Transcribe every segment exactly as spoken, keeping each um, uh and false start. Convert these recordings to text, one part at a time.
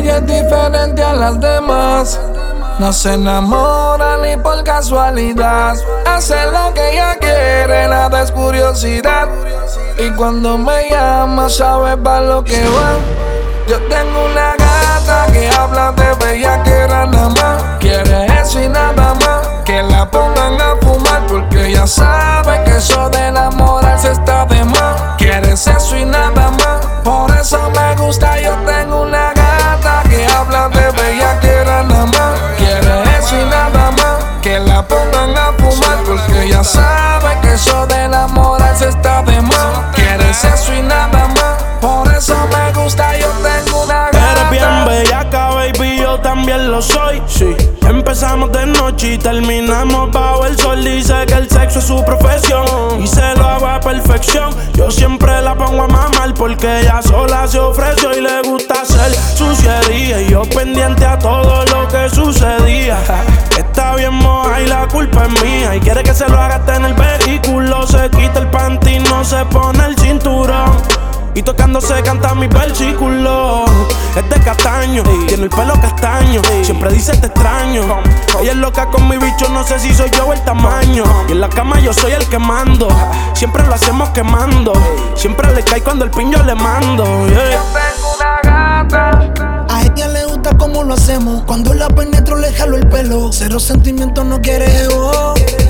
ella es diferente a las demás. No se enamora ni por casualidad. Hace lo que ella quiere, nada es curiosidad. Y cuando me llama sabe para lo que va. Yo tengo una gata que habla de bellaquera nada más. Quiere eso y nada más, que la pongan a fumar, porque ella sabe que eso de enamorarse está de más. Quiere eso y nada más, por eso me gusta. Yo tengo una gata que habla de bellaquera nada más. Quiere eso y nada más, que la pongan a fumar, porque ella sabe que eso de enamorarse está de más. Quiere eso y nada más, por eso me gusta. Yo tengo una gata. Eres bien bellaca, baby, yo también lo soy. Sí. Empezamos de noche y terminamos bajo el sol. Dice que el sexo es su profesión y se lo hago a perfección. Yo siempre la pongo a mamar porque ella sola se ofreció y le gusta hacer suciería. Y yo pendiente a todo lo que sucedía. Está bien moja y la culpa es mía. Y quiere que se lo haga hasta en el vehículo. Se quita el panty, no se pone el cinturón. Y tocando se canta mi versículo. Es de castaño, tiene el pelo castaño. Siempre dice te extraño. Ella es loca con mi bicho, no sé si soy yo o el tamaño. Y en la cama yo soy el que mando. Siempre lo hacemos quemando. Siempre le cae cuando el piño le mando, yeah. Yo tengo una gata. A ella le gusta cómo lo hacemos. Cuando la penetro le jalo el pelo. Cero sentimientos, no quiere ego.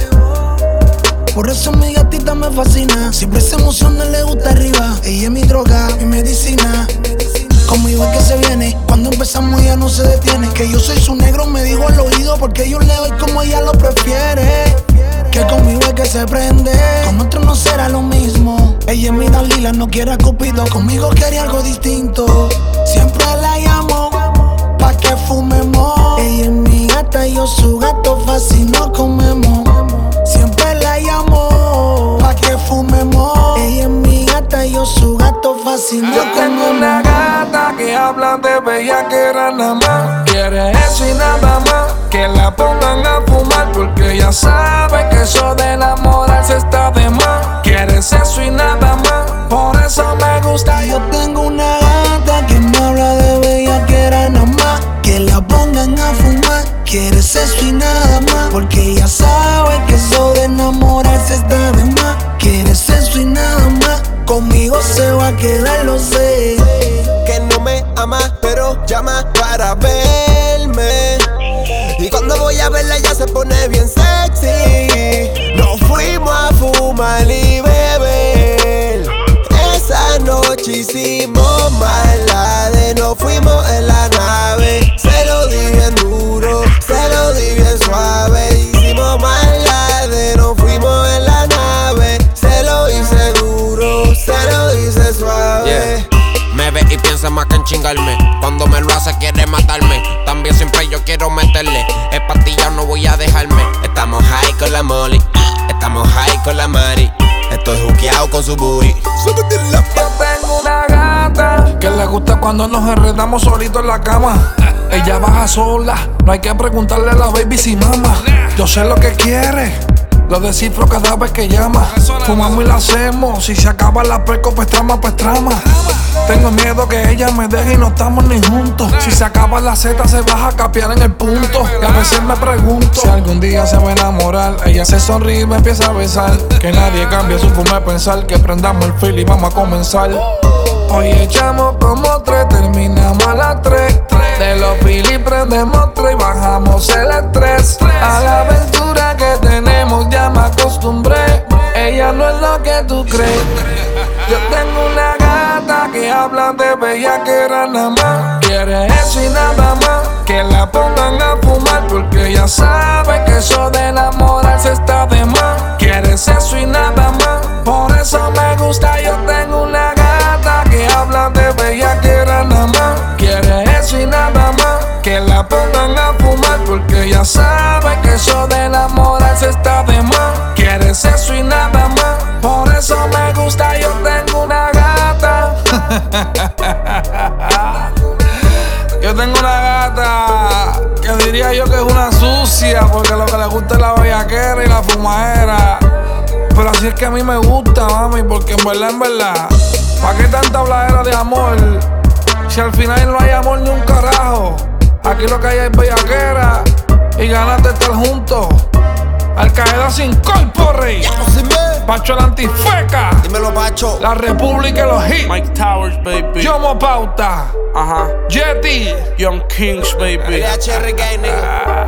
Por eso mi gatita me fascina. Siempre se emociona, le gusta arriba. Ella es mi droga, mi medicina. Conmigo es que se viene. Cuando empezamos ella no se detiene. Que yo soy su negro, me dijo al oído, porque yo le doy como ella lo prefiere. Que conmigo es que se prende. Con otro no será lo mismo. Ella es mi Dalila, no quiere a Cupido. Conmigo quería algo distinto. Siempre la llamo pa' que fumemos. Ella es mi gata y yo su gato, fácil no comemos. Siempre la llamo pa' que fumemos. Ella es mi gata y yo su gato, fácil no Yo tengo una gata que habla de bellaquera nada más. Quiere eso y nada más, que la pongan a fumar, porque ella sabe que eso de enamorarse está de más. Quiere eso y nada más, por eso me gusta. Yo tengo una gata que me habla de bellaquera nada más, que la pongan a fumar. Quiere sexo y nada más, porque ella sabe que eso de enamorarse está de más. Quiere sexo y nada más, conmigo se va a quedar, lo sé. Que no me ama, pero llama para verme. Y cuando voy a verla ya se pone bien sexy. Nos fuimos a fumar y beber. Esa noche hicimos mala de nos fuimos en la nave. Se lo di bien duro, se lo di bien suave. Hicimos mala de nos fuimos en la nave. Se lo hice duro, se lo hice suave. Yeah. Me ve y piensa más que en chingarme. Cuando me lo hace quiere matarme. También siempre yo quiero meterle. Es pastilla, no voy a dejarme. Estamos high con la Molly, estamos high con la Mari. Estoy juqueado con su booty. Yo tengo una gata que le gusta cuando nos enredamos solitos en la cama. Ella baja sola, no hay que preguntarle a la baby si mama. Yo sé lo que quiere, lo descifro cada vez que llama. Fumamos y la hacemos, si se acaba la preco pues trama, pues trama. Tengo miedo que ella me deje y no estamos ni juntos. Si se acaba la Z se baja a capear en el punto. Y a veces me pregunto si algún día se va a enamorar. Ella se sonríe y me empieza a besar. Que nadie cambie su forma de pensar. Que prendamos el feel y vamos a comenzar. Hoy echamos como tres, terminamos a las tres. De los Philly prendemos tres y bajamos el estrés. A la aventura que tenemos ya me acostumbré. Ella no es lo que tú crees. Yo tengo una gata que habla de bellaquera nada más. Quiere eso y nada más, que la pongan a fumar, porque ella sabe que eso de enamorarse está de más. Quiere eso y nada más, por eso me gusta. Yo tengo una gata que habla de bellaquera nada más. Quiere eso y nada más, que la pongan a fumar, porque ella sabe que eso de enamorarse está de más. Quiere eso y nada más, por eso me gusta. Yo tengo una gata. Yo tengo una gata que diría yo que es una sucia, porque lo que le gusta es la bellaquera y la fumadera. Pero así es que a mí me gusta, mami, porque en verdad, en verdad, ¿pa' qué tanta habladera de amor? Si al final no hay amor ni un carajo, aquí lo que hay es bellaquera y ganas de estar juntos. Al Qaeda sin corpore. Ya no se me. Pacho el antifeca. Dímelo, Pacho. La República y los hits. Mike Towers, baby. Yomo Pauta. Ajá. Jetty. Young Kings, baby. L H R Gang, nigga.